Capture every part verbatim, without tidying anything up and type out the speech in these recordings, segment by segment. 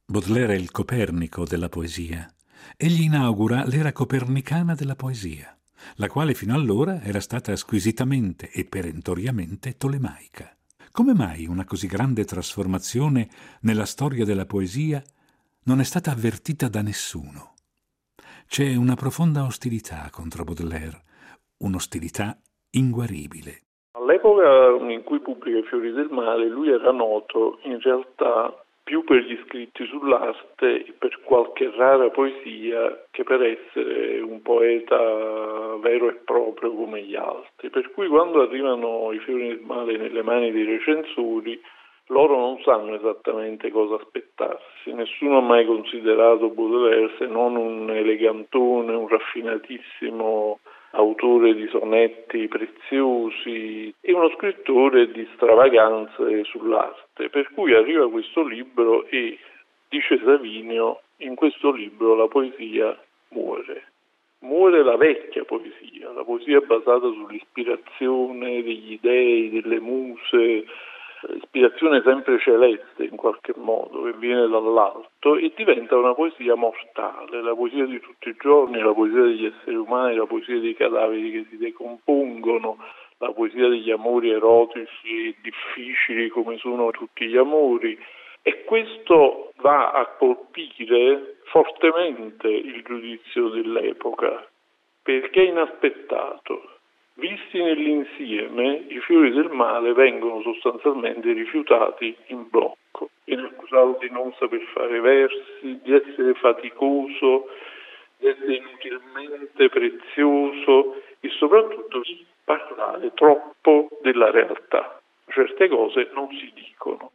Baudelaire è il Copernico della poesia. Egli inaugura l'era copernicana della poesia, la quale fino allora era stata squisitamente e perentoriamente tolemaica. Come mai una così grande trasformazione nella storia della poesia non è stata avvertita da nessuno? C'è una profonda ostilità contro Baudelaire, un'ostilità inguaribile. All'epoca in cui pubblica I fiori del male, lui era noto in realtà più per gli scritti sull'arte e per qualche rara poesia che per essere un poeta vero e proprio come gli altri. Per cui quando arrivano I fiori del male nelle mani dei recensori, loro non sanno esattamente cosa aspettarsi. Nessuno ha mai considerato Baudelaire se non un elegantone, un raffinatissimo autore di sonetti preziosi e uno scrittore di stravaganze sull'arte, per cui arriva questo libro e, dice Savinio, in questo libro la poesia muore. Muore la vecchia poesia, la poesia basata sull'ispirazione degli dei, delle muse, ispirazione sempre celeste in qualche modo che viene dall'alto, e diventa una poesia mortale, la poesia di tutti i giorni, la poesia degli esseri umani, la poesia dei cadaveri che si decompongono, la poesia degli amori erotici e difficili come sono tutti gli amori, e questo va a colpire fortemente il giudizio dell'epoca perché è inaspettato. Visti nell'insieme, I fiori del male vengono sostanzialmente rifiutati in blocco. Viene accusato di non saper fare versi, di essere faticoso, di essere inutilmente prezioso e soprattutto di parlare troppo della realtà. Certe cose non si dicono.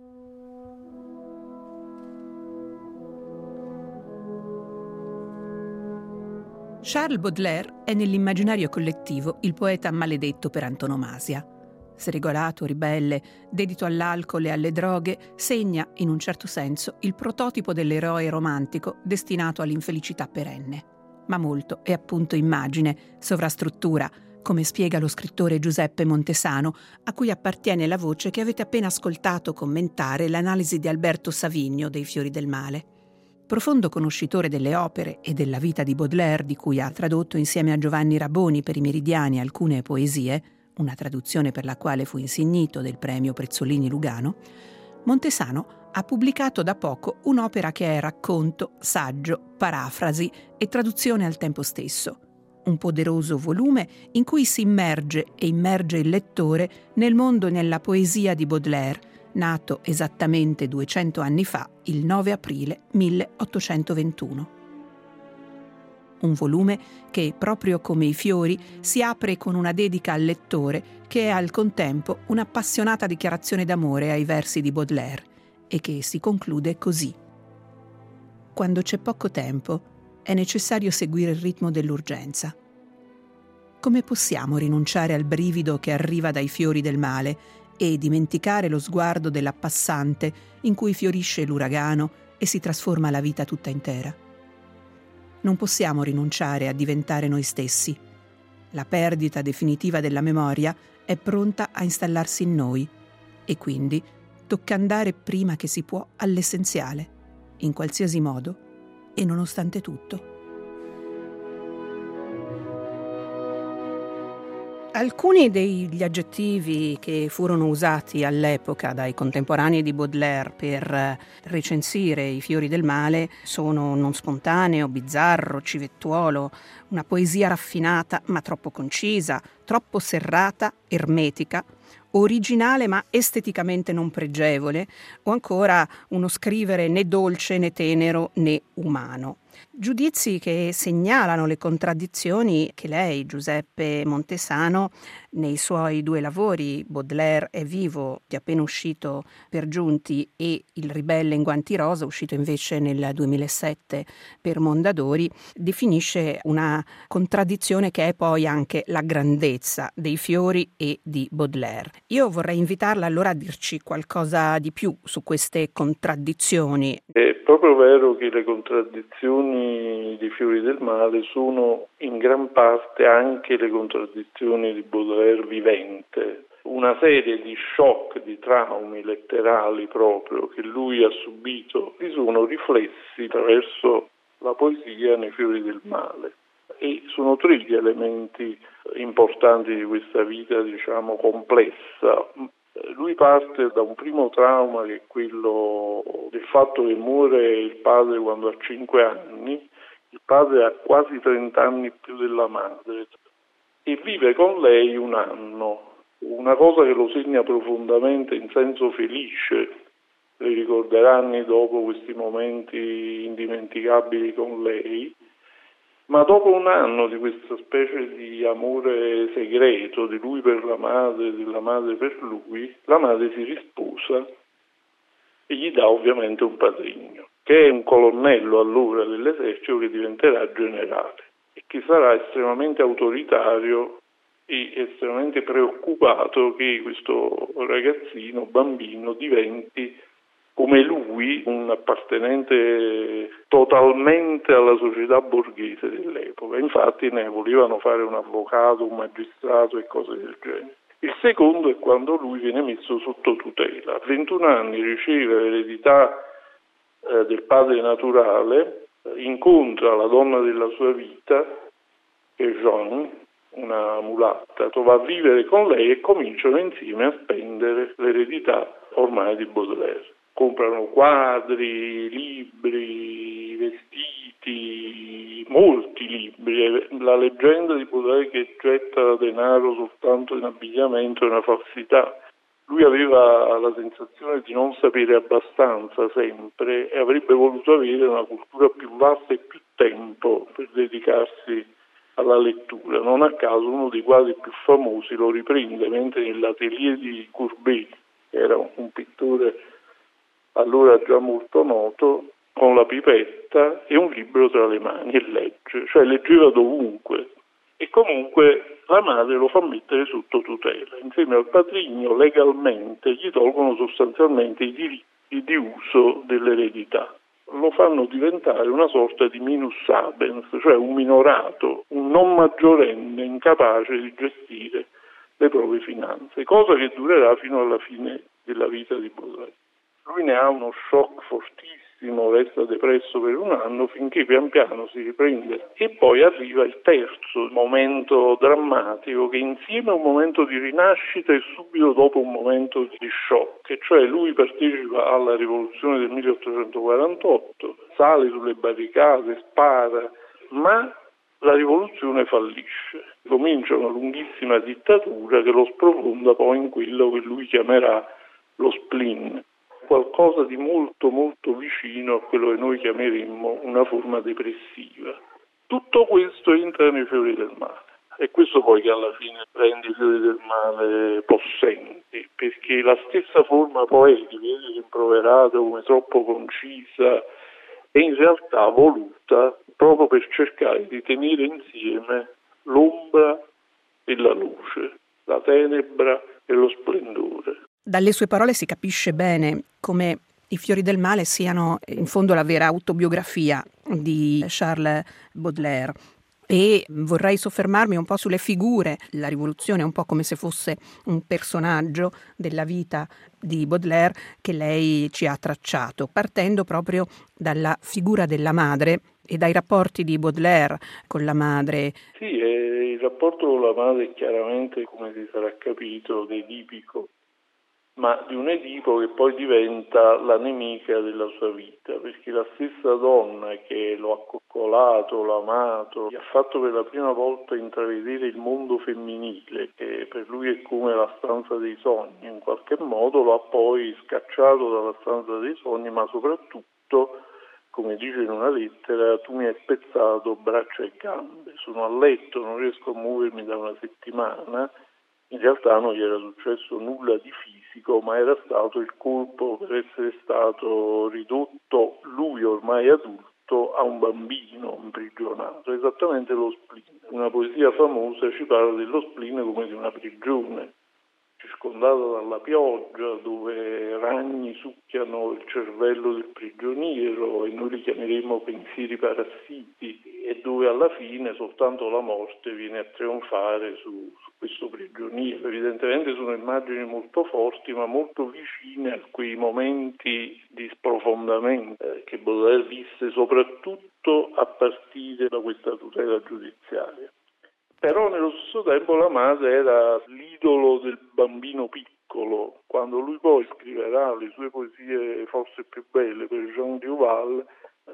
Charles Baudelaire è nell'immaginario collettivo il poeta maledetto per antonomasia. Sregolato, ribelle, dedito all'alcol e alle droghe, segna, in un certo senso, il prototipo dell'eroe romantico destinato all'infelicità perenne. Ma molto è appunto immagine, sovrastruttura, come spiega lo scrittore Giuseppe Montesano, a cui appartiene la voce che avete appena ascoltato commentare l'analisi di Alberto Savigno dei Fiori del Male. Profondo conoscitore delle opere e della vita di Baudelaire, di cui ha tradotto insieme a Giovanni Raboni per i Meridiani alcune poesie, una traduzione per la quale fu insignito del premio Prezzolini Lugano, Montesano ha pubblicato da poco un'opera che è racconto, saggio, parafrasi e traduzione al tempo stesso. Un poderoso volume in cui si immerge e immerge il lettore nel mondo e nella poesia di Baudelaire, nato esattamente duecento anni fa, il nove aprile milleottocentoventuno. Un volume che, proprio come I fiori, si apre con una dedica al lettore che è al contempo un'appassionata dichiarazione d'amore ai versi di Baudelaire e che si conclude così. Quando c'è poco tempo, è necessario seguire il ritmo dell'urgenza. Come possiamo rinunciare al brivido che arriva dai fiori del male e dimenticare lo sguardo della passante in cui fiorisce l'uragano e si trasforma la vita tutta intera? Non possiamo rinunciare a diventare noi stessi. La perdita definitiva della memoria è pronta a installarsi in noi e quindi tocca andare prima che si può all'essenziale, in qualsiasi modo e nonostante tutto. Alcuni degli aggettivi che furono usati all'epoca dai contemporanei di Baudelaire per recensire I fiori del male sono non spontaneo, bizzarro, civettuolo, una poesia raffinata ma troppo concisa, troppo serrata, ermetica, originale ma esteticamente non pregevole, o ancora uno scrivere né dolce né tenero né umano. Giudizi che segnalano le contraddizioni che lei, Giuseppe Montesano, nei suoi due lavori, Baudelaire è vivo, di appena uscito per Giunti, e Il ribelle in guanti rosa, uscito invece nel duemilasette per Mondadori, definisce una contraddizione che è poi anche la grandezza dei fiori e di Baudelaire. Io vorrei invitarla allora a dirci qualcosa di più su queste contraddizioni. È proprio vero che le contraddizioni di Fiori del Male sono in gran parte anche le contraddizioni di Baudelaire vivente. una serie di shock, di traumi letterali proprio che lui ha subito, si sono riflessi attraverso la poesia nei Fiori del Male. E sono tre gli elementi importanti di questa vita, diciamo, complessa. Lui parte da un primo trauma, che è quello del fatto che muore il padre quando ha cinque anni, il padre ha quasi trenta anni più della madre, e vive con lei un anno, una cosa che lo segna profondamente in senso felice. Le ricorderà anni dopo questi momenti indimenticabili con lei, ma dopo un anno di questa specie di amore segreto di lui per la madre, della madre per lui, la madre si risposa e gli dà ovviamente un patrigno, che è un colonnello allora dell'esercito che diventerà generale e che sarà estremamente autoritario e estremamente preoccupato che questo ragazzino, bambino, diventi come lui un appartenente totalmente alla società borghese dell'epoca. Infatti ne volevano fare un avvocato, un magistrato e cose del genere. Il secondo è quando lui viene messo sotto tutela. A ventuno anni riceve l'eredità eh, del padre naturale, eh, incontra la donna della sua vita, che è Jean, una mulatta, va a vivere con lei e cominciano insieme a spendere l'eredità ormai di Baudelaire. Comprano quadri, libri, vestiti, molti libri. La leggenda di Baudelaire che getta denaro soltanto in abbigliamento è una falsità. Lui aveva la sensazione di non sapere abbastanza sempre e avrebbe voluto avere una cultura più vasta e più tempo per dedicarsi alla lettura. Non a caso uno dei quadri più famosi lo riprende mentre nell'atelier di Courbet, che era un pittore allora già molto noto, con la pipetta e un libro tra le mani e legge, cioè leggeva dovunque. E comunque la madre lo fa mettere sotto tutela. Insieme al patrigno legalmente gli tolgono sostanzialmente i diritti di uso dell'eredità. Lo fanno diventare una sorta di minus abens, cioè un minorato, un non maggiorenne incapace di gestire le proprie finanze, cosa che durerà fino alla fine della vita di Baudelaire. Lui ne ha uno shock fortissimo, resta depresso per un anno finché pian piano si riprende e poi arriva il terzo momento drammatico che insieme è un momento di rinascita e subito dopo un momento di shock, e cioè lui partecipa alla rivoluzione del milleottocentoquarantotto, sale sulle barricate, spara, ma la rivoluzione fallisce. Comincia una lunghissima dittatura che lo sprofonda poi in quello che lui chiamerà lo spleen, qualcosa di molto molto vicino a quello che noi chiameremmo una forma depressiva. Tutto questo entra nei Fiori del Male. È questo poi che alla fine rende i Fiori del Male possenti, perché la stessa forma poetica, rimproverata come troppo concisa, è in realtà voluta proprio per cercare di tenere insieme l'ombra e la luce, la tenebra e lo splendore. Dalle sue parole si capisce bene come I Fiori del Male siano in fondo la vera autobiografia di Charles Baudelaire. E vorrei soffermarmi un po' sulle figure. La rivoluzione è un po' come se fosse un personaggio della vita di Baudelaire che lei ci ha tracciato, partendo proprio dalla figura della madre e dai rapporti di Baudelaire con la madre. Sì, eh, il rapporto con la madre è chiaramente, come si sarà capito, edipico, ma di un Edipo che poi diventa la nemica della sua vita, perché la stessa donna che lo ha coccolato, l'ha amato, gli ha fatto per la prima volta intravedere il mondo femminile, che per lui è come la stanza dei sogni, in qualche modo lo ha poi scacciato dalla stanza dei sogni, ma soprattutto, come dice in una lettera, tu mi hai spezzato braccia e gambe, sono a letto, non riesco a muovermi da una settimana. In realtà non gli era successo nulla di fisico, ma era stato il colpo per essere stato ridotto, lui ormai adulto, a un bambino imprigionato, esattamente lo spleen. Una poesia famosa ci parla dello spleen come di una prigione, circondata dalla pioggia, dove ragni succhiano il cervello del prigioniero e noi li chiameremo pensieri parassiti. e dove alla fine soltanto la morte viene a trionfare su, su questo prigioniero. Evidentemente sono immagini molto forti, ma molto vicine a quei momenti di sprofondamento eh, che Baudelaire visse soprattutto a partire da questa tutela giudiziaria. Però nello stesso tempo la madre era l'idolo del bambino piccolo. Quando lui poi scriverà le sue poesie forse più belle per Jean Duval, eh,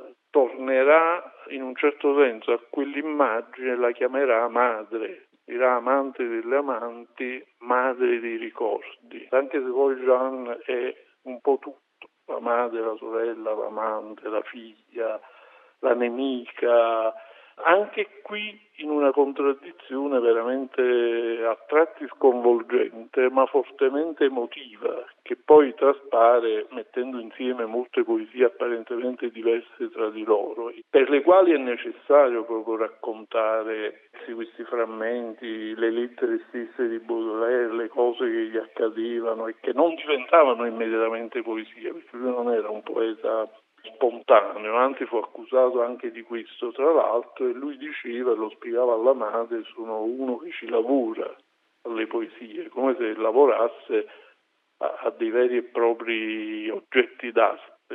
tornerà in un certo senso a quell'immagine, la chiamerà madre, dirà amante delle amanti, madre dei ricordi, anche se poi Jean è un po' tutto, la madre, la sorella, l'amante, la figlia, la nemica, anche qui in una contraddizione veramente a tratti sconvolgente, ma fortemente emotiva, che poi traspare mettendo insieme molte poesie apparentemente diverse tra di loro, per le quali è necessario proprio raccontare questi frammenti, le lettere stesse di Baudelaire, le cose che gli accadevano e che non diventavano immediatamente poesia, perché lui non era un poeta spontaneo, anzi fu accusato anche di questo tra l'altro, e lui diceva, lo spiegava alla madre, sono uno che ci lavora alle poesie, come se lavorasse a, a dei veri e propri oggetti d'arte.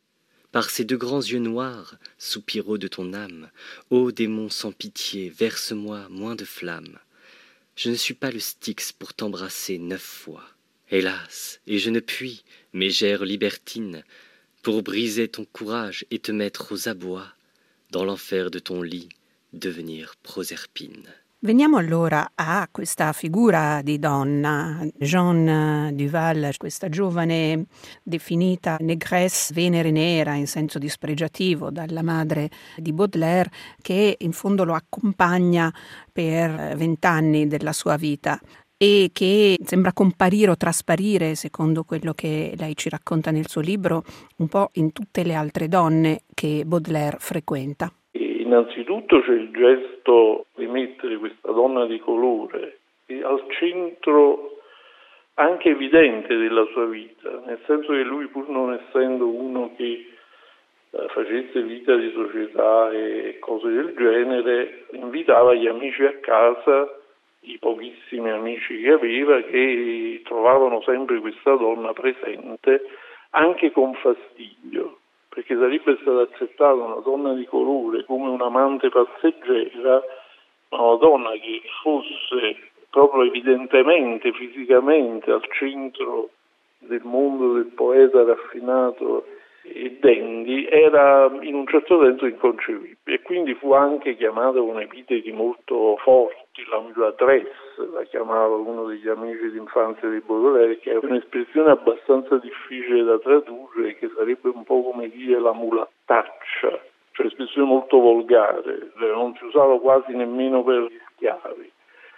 Par ces deux grands yeux noirs, soupiraux de ton âme, ô démon sans pitié, verse-moi moins de flamme. Je ne suis pas le Styx pour t'embrasser neuf fois. Hélas, et je ne puis, mégère libertine, pour briser ton courage et te mettre aux abois, dans l'enfer de ton lit, devenir Proserpine. Veniamo allora a questa figura di donna, Jeanne Duval, questa giovane definita négresse, venere nera in senso dispregiativo dalla madre di Baudelaire, che in fondo lo accompagna per vent'anni della sua vita e che sembra comparire o trasparire, secondo quello che lei ci racconta nel suo libro, un po' in tutte le altre donne che Baudelaire frequenta. Innanzitutto c'è il gesto di mettere questa donna di colore al centro anche evidente della sua vita, nel senso che lui, pur non essendo uno che eh, facesse vita di società e cose del genere, invitava gli amici a casa, i pochissimi amici che aveva, che trovavano sempre questa donna presente, anche con fastidio, perché sarebbe stata accettata una donna di colore come un'amante passeggera, ma una donna che fosse proprio evidentemente, fisicamente al centro del mondo del poeta raffinato e dandy, era in un certo senso inconcepibile, e quindi fu anche chiamata con epiteti molto forti, l'ambulatrice, la chiamava uno degli amici d'infanzia di Baudelaire, che è un'espressione abbastanza difficile da tradurre, che sarebbe un po' come dire la mulattaccia, cioè espressione molto volgare, non si usava quasi nemmeno per gli schiavi.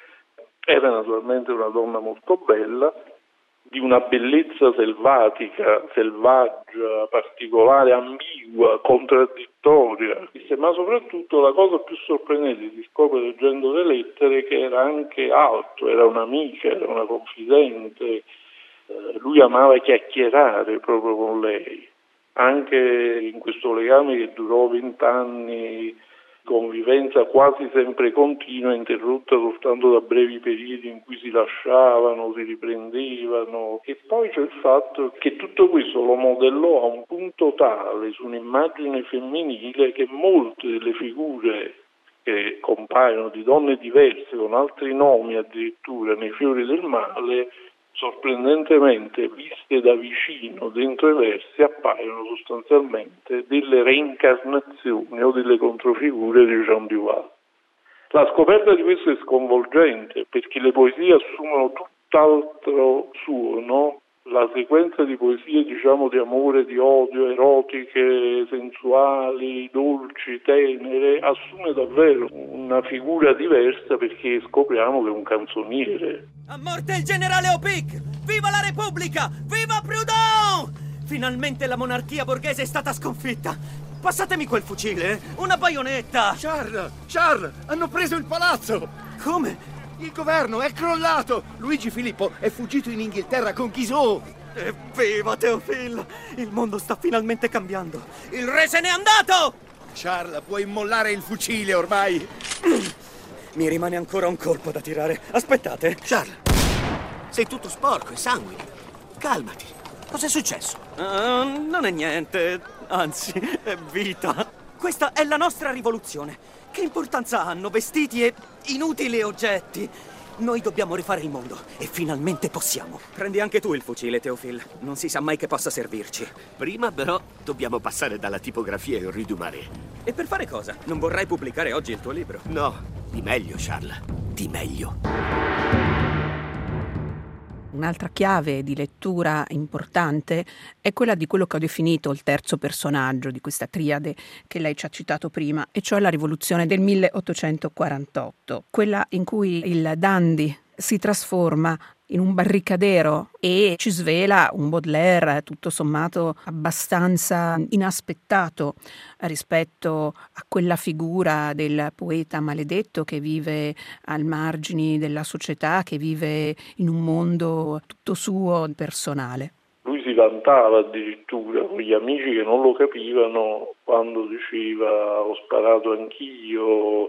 Era naturalmente una donna molto bella, di una bellezza selvatica, selvaggia, particolare, ambigua, contraddittoria, ma soprattutto la cosa più sorprendente si scopre leggendo le lettere, che era anche altro, era un'amica, era una confidente, eh, lui amava chiacchierare proprio con lei, anche in questo legame che durò vent'anni, convivenza quasi sempre continua, interrotta soltanto da brevi periodi in cui si lasciavano, si riprendevano. E poi c'è il fatto che tutto questo lo modellò a un punto tale su un'immagine femminile che molte delle figure che compaiono di donne diverse, con altri nomi addirittura nei Fiori del Male, sorprendentemente viste da vicino dentro i versi, appaiono sostanzialmente delle reincarnazioni o delle controfigure di Jean Duval. La scoperta di questo è sconvolgente, perché le poesie assumono tutt'altro suono. La sequenza di poesie, diciamo, di amore, di odio, erotiche, sensuali, dolci, tenere, assume davvero una figura diversa, perché scopriamo che è un canzoniere. A morte il generale Opic! Viva la Repubblica! Viva Proudhon! Finalmente la monarchia borghese è stata sconfitta! Passatemi quel fucile, una baionetta! Charles! Charles! Hanno preso il palazzo! Come? Il governo è crollato! Luigi Filippo è fuggito in Inghilterra con Guizot! Evviva Théophile! Il mondo sta finalmente cambiando! Il re se n'è andato! Charles, puoi mollare il fucile ormai? Mi rimane ancora un colpo da tirare. Aspettate. Charles, sei tutto sporco e sanguine. Calmati. Cos'è successo? Uh, non è niente, anzi, è vita. Questa è la nostra rivoluzione. Che importanza hanno vestiti e inutili oggetti? Noi dobbiamo rifare il mondo e finalmente possiamo. Prendi anche tu il fucile, Théophile. Non si sa mai che possa servirci. Prima però dobbiamo passare dalla tipografia in Rue du Marais. E per fare cosa? Non vorrai pubblicare oggi il tuo libro? No, di meglio, Charles. Di meglio. Un'altra chiave di lettura importante è quella di quello che ho definito il terzo personaggio di questa triade che lei ci ha citato prima, e cioè la rivoluzione del milleottocentoquarantotto, quella in cui il dandy si trasforma in un barricadero e ci svela un Baudelaire tutto sommato abbastanza inaspettato rispetto a quella figura del poeta maledetto che vive al margini della società, che vive in un mondo tutto suo personale. Lui si vantava addirittura con gli amici che non lo capivano quando diceva ho sparato anch'io,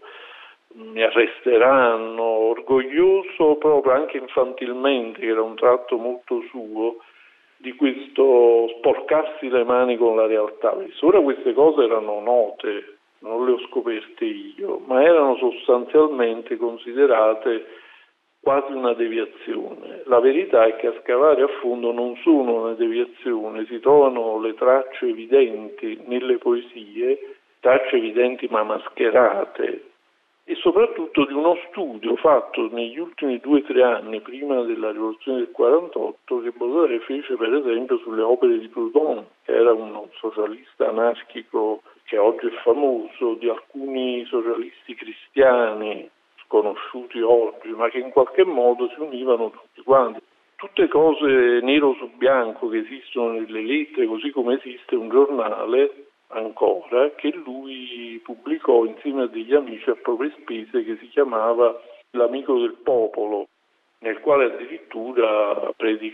mi arresteranno, orgoglioso proprio anche infantilmente, che era un tratto molto suo, di questo sporcarsi le mani con la realtà. Ora queste cose erano note, non le ho scoperte io, ma erano sostanzialmente considerate quasi una deviazione. La verità è che a scavare a fondo non sono una deviazione, si trovano le tracce evidenti nelle poesie, tracce evidenti ma mascherate, e soprattutto di uno studio fatto negli ultimi due o tre anni prima della rivoluzione del quarantotto che Baudelaire fece per esempio sulle opere di Proudhon, che era un socialista anarchico che oggi è famoso, di alcuni socialisti cristiani sconosciuti oggi, ma che in qualche modo si univano tutti quanti. Tutte cose nero su bianco che esistono nelle lettere, così come esiste un giornale ancora che lui pubblicò insieme a degli amici a proprie spese, che si chiamava L'Amico del Popolo, nel quale addirittura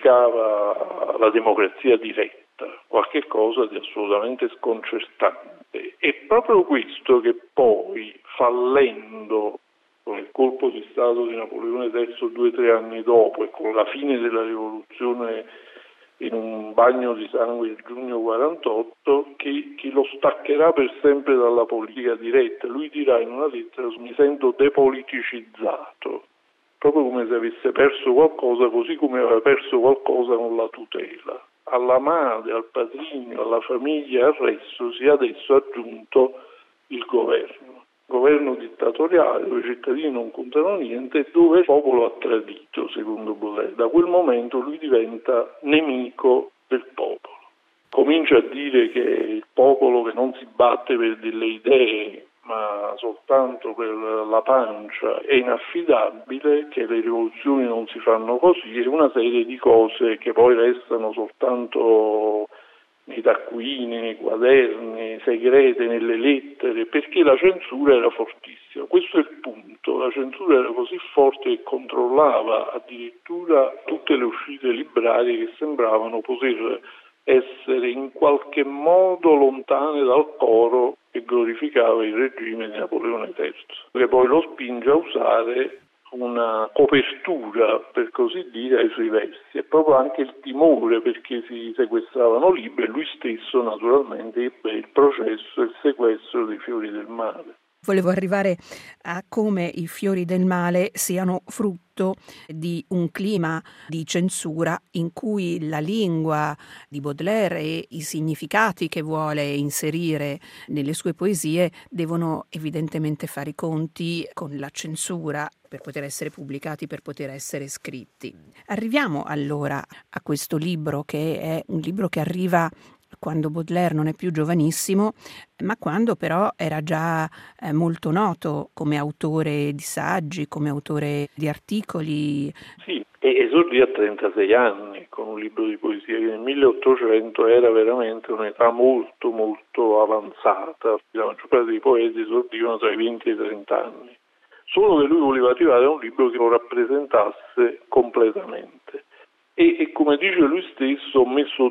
predicava la democrazia diretta, qualche cosa di assolutamente sconcertante. È proprio questo che poi, fallendo con il colpo di Stato di Napoleone terzo due o tre anni dopo e con la fine della rivoluzione in un bagno di sangue il giugno quarantotto, che, che lo staccherà per sempre dalla politica diretta. Lui dirà in una lettera: mi sento depoliticizzato, proprio come se avesse perso qualcosa, così come aveva perso qualcosa con la tutela. Alla madre, al patrigno, alla famiglia, al resto si è adesso aggiunto il governo. Governo dittatoriale dove i cittadini non contano niente e dove il popolo ha tradito, secondo Baudelaire. Da quel momento lui diventa nemico del popolo. Comincia a dire che il popolo che non si batte per delle idee ma soltanto per la pancia è inaffidabile, che le rivoluzioni non si fanno così, e una serie di cose che poi restano soltanto nei taccuini, nei quaderni, segrete, nelle lettere, perché la censura era fortissima. Questo è il punto, la censura era così forte che controllava addirittura tutte le uscite librarie che sembravano poter essere in qualche modo lontane dal coro che glorificava il regime di Napoleone terzo, che poi lo spinge a usare una copertura, per così dire, ai suoi versi. È proprio anche il timore, perché si sequestravano libri e lui stesso naturalmente ebbe il processo e il sequestro dei Fiori del Male. Volevo arrivare a come i Fiori del Male siano frutto di un clima di censura in cui la lingua di Baudelaire e i significati che vuole inserire nelle sue poesie devono evidentemente fare i conti con la censura per poter essere pubblicati, per poter essere scritti. Arriviamo allora a questo libro, che è un libro che arriva quando Baudelaire non è più giovanissimo, ma quando però era già eh, molto noto come autore di saggi, come autore di articoli. Sì, e esordì a trentasei anni con un libro di poesia che nel milleottocento era veramente un'età molto molto avanzata. La maggior parte dei poeti esordivano tra i venti e i trenta anni. Solo che lui voleva arrivare a un libro che lo rappresentasse completamente. E, e come dice lui stesso, ho messo tutto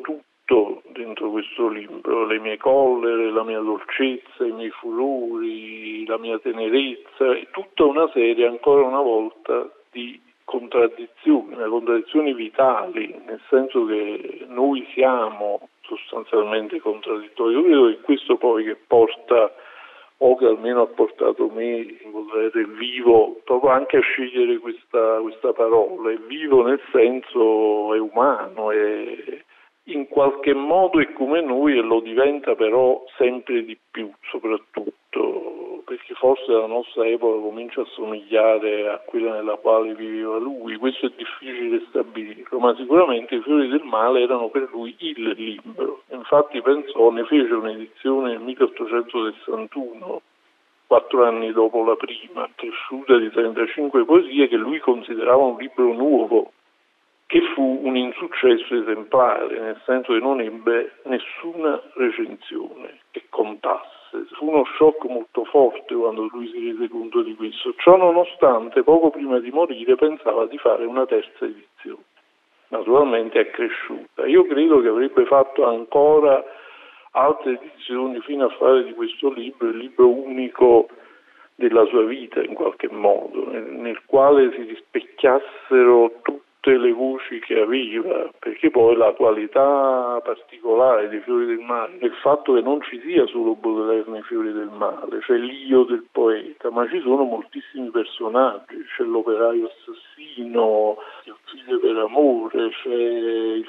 tutto dentro questo libro, le mie collere, la mia dolcezza, i miei furori, la mia tenerezza, e tutta una serie, ancora una volta, di contraddizioni, contraddizioni vitali, nel senso che noi siamo sostanzialmente contraddittori. Io credo che questo poi che porta, o che almeno ha portato me, Baudelaire, vivo, proprio anche a scegliere questa, questa parola, è vivo nel senso è umano, è in qualche modo è come noi e lo diventa però sempre di più, soprattutto perché forse la nostra epoca comincia a somigliare a quella nella quale viveva lui. Questo è difficile stabilirlo, ma sicuramente I fiori del male erano per lui il libro. Infatti pensò, ne fece un'edizione nel milleottocentosessantuno, quattro anni dopo la prima, cresciuta di trentacinque poesie, che lui considerava un libro nuovo, che fu un insuccesso esemplare, nel senso che non ebbe nessuna recensione che contasse. Fu uno shock molto forte quando lui si rese conto di questo. Ciò nonostante, poco prima di morire pensava di fare una terza edizione. Naturalmente è cresciuta. Io credo che avrebbe fatto ancora altre edizioni fino a fare di questo libro il libro unico della sua vita, in qualche modo, nel, nel quale si rispecchiassero tutte le voci che aveva, perché poi la qualità particolare dei Fiori del Male è il fatto che non ci sia solo Baudelaire nei Fiori del Male, cioè l'io del poeta, ma ci sono moltissimi personaggi, c'è l'operaio assassino che uccide per amore, c'è il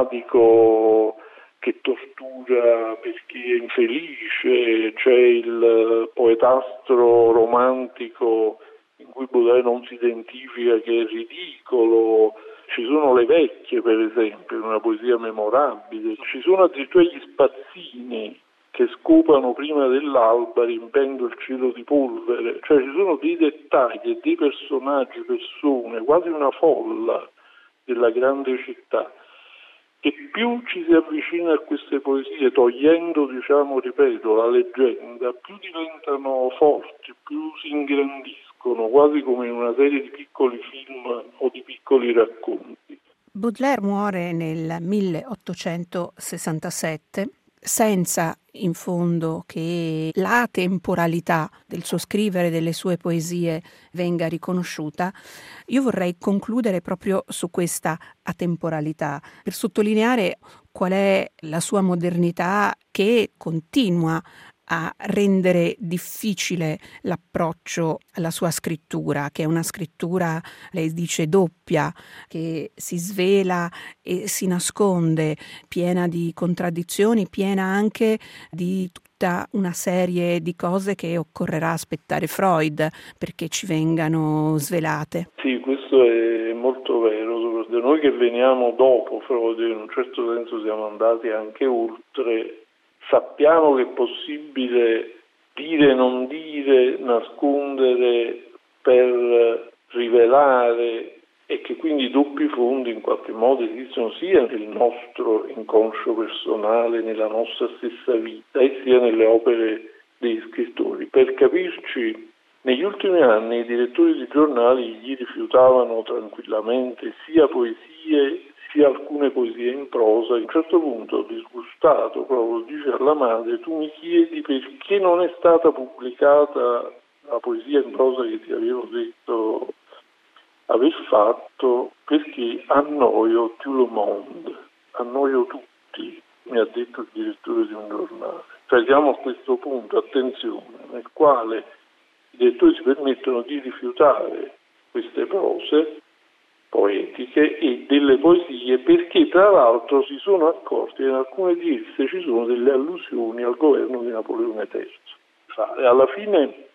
sadico che tortura perché è infelice, c'è il poetastro romantico in cui Baudelaire non si identifica, che è ridicolo, ci sono le vecchie per esempio, in una poesia memorabile, ci sono addirittura gli spazzini che scopano prima dell'alba riempendo il cielo di polvere, cioè ci sono dei dettagli e dei personaggi, persone, quasi una folla della grande città, che più ci si avvicina a queste poesie, togliendo, diciamo, ripeto, la leggenda, più diventano forti, più si ingrandiscono, quasi come in una serie di piccoli film o di piccoli racconti. Baudelaire muore nel milleottocentosessantasette senza in fondo che la temporalità del suo scrivere, delle sue poesie venga riconosciuta. Io vorrei concludere proprio su questa atemporalità per sottolineare qual è la sua modernità che continua a rendere difficile l'approccio alla sua scrittura, che è una scrittura, lei dice, doppia, che si svela e si nasconde, piena di contraddizioni, piena anche di tutta una serie di cose che occorrerà aspettare Freud perché ci vengano svelate. Sì, questo è molto vero, soprattutto noi che veniamo dopo Freud, in un certo senso siamo andati anche oltre. Sappiamo che è possibile dire, non dire, nascondere per rivelare, e che quindi i doppi fondi in qualche modo esistono sia nel nostro inconscio personale, nella nostra stessa vita, e sia nelle opere degli scrittori. Per capirci, negli ultimi anni i direttori di giornali gli rifiutavano tranquillamente sia poesie sia alcune poesie in prosa. A un certo punto, disgustato, proprio dice alla madre: tu mi chiedi perché non è stata pubblicata la poesia in prosa che ti avevo detto aver fatto, perché annoio tout le monde, annoio tutti, mi ha detto il direttore di un giornale. Cioè siamo a questo punto, attenzione, nel quale i direttori si permettono di rifiutare queste prose poetiche e delle poesie, perché tra l'altro si sono accorti che in alcune di esse ci sono delle allusioni al governo di Napoleone terzo. E alla fine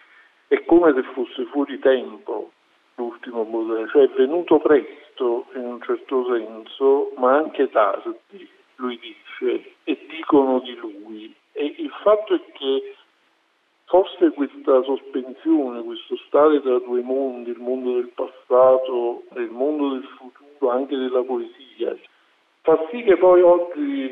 è come se fosse fuori tempo l'ultimo Baudelaire, cioè è venuto presto in un certo senso, ma anche tardi, lui dice, e dicono di lui. E il fatto è che forse questa sospensione, questo stare tra due mondi, il mondo del passato e il mondo del futuro, anche della poesia, fa sì che poi oggi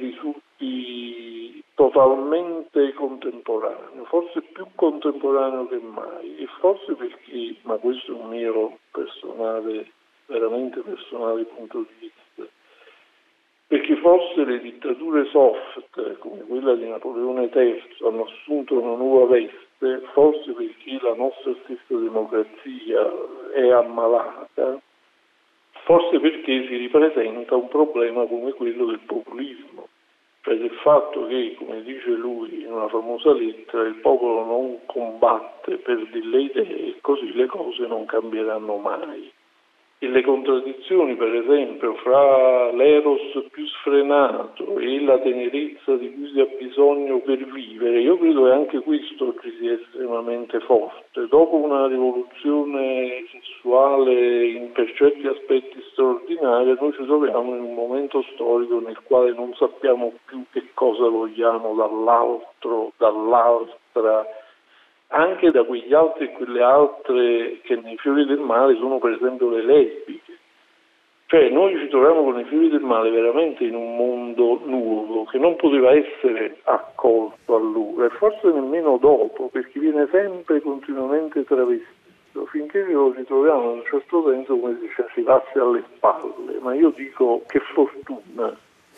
risulti totalmente contemporaneo, forse più contemporaneo che mai, e forse perché, ma questo è un mio personale, veramente personale punto di vista, perché forse le dittature soft, come quella di Napoleone terzo, hanno assunto una nuova veste, forse perché la nostra stessa democrazia è ammalata, forse perché si ripresenta un problema come quello del populismo, cioè del fatto che, come dice lui in una famosa lettera, il popolo non combatte per delle idee e così le cose non cambieranno mai. E le contraddizioni, per esempio, fra l'eros più sfrenato e la tenerezza di cui si ha bisogno per vivere, io credo che anche questo oggi sia estremamente forte. Dopo una rivoluzione sessuale in per certi aspetti straordinaria, noi ci troviamo in un momento storico nel quale non sappiamo più che cosa vogliamo dall'altro, dall'altra, anche da quegli altri e quelle altre che nei Fiori del Male sono per esempio le lesbiche. Cioè noi ci troviamo con i Fiori del Male veramente in un mondo nuovo che non poteva essere accolto allora e forse nemmeno dopo, perché viene sempre continuamente travestito, finché lo ritroviamo in un certo senso come se ci arrivasse alle spalle. Ma io dico che fortuna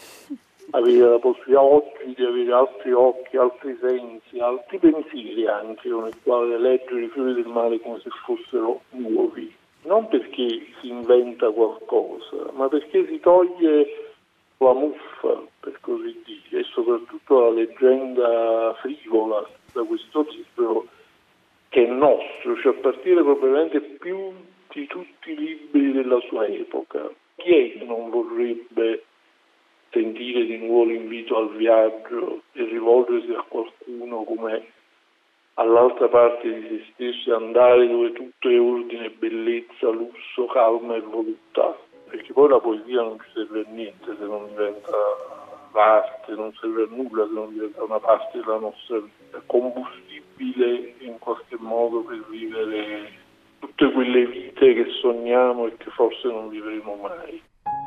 avere la possibilità oggi di avere altri occhi, altri sensi, altri pensieri anche con il quale leggere i Fiori del Male come se fossero nuovi. Non perché si inventa qualcosa, ma perché si toglie la muffa, per così dire, e soprattutto la leggenda frivola da questo libro che è nostro, cioè a partire probabilmente più di tutti i libri della sua epoca. Chi è che non vorrebbe sentire di nuovo l'invito al viaggio e rivolgersi a qualcuno come all'altra parte di se stessi, andare dove tutto è ordine, bellezza, lusso, calma e voluttà, perché poi la poesia non ci serve a niente se non diventa l'arte, non serve a nulla se non diventa una parte della nostra vita, combustibile in qualche modo per vivere tutte quelle vite che sogniamo e che forse non vivremo mai.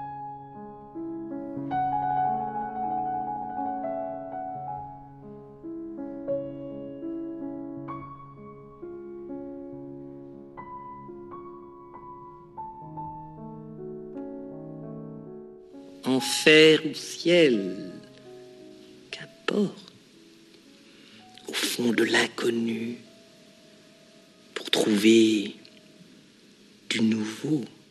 Enfer ou ciel, qu'importe, au fond de l'inconnu, pour trouver du nouveau.